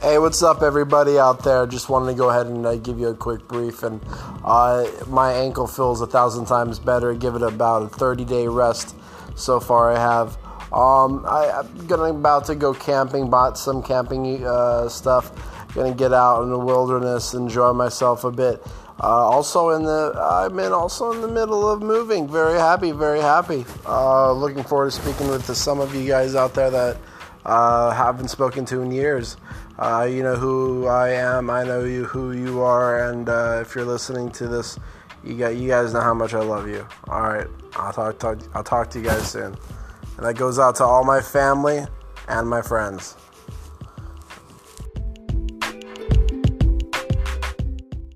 Hey, what's up, everybody out there? Just wanted to go ahead and give you a quick brief. And my ankle feels 1,000 times better. Give it about a 30-day rest. So far, I have. I'm about to go camping. Bought some camping stuff. Gonna get out in the wilderness, enjoy myself a bit. I'm also in the middle of moving. Very happy. Looking forward to speaking with some of you guys out there that haven't spoken to in years. You know who I am. I know who you are, and if you're listening to this, you guys know how much I love you. All right, I'll talk to you guys soon. And that goes out to all my family and my friends.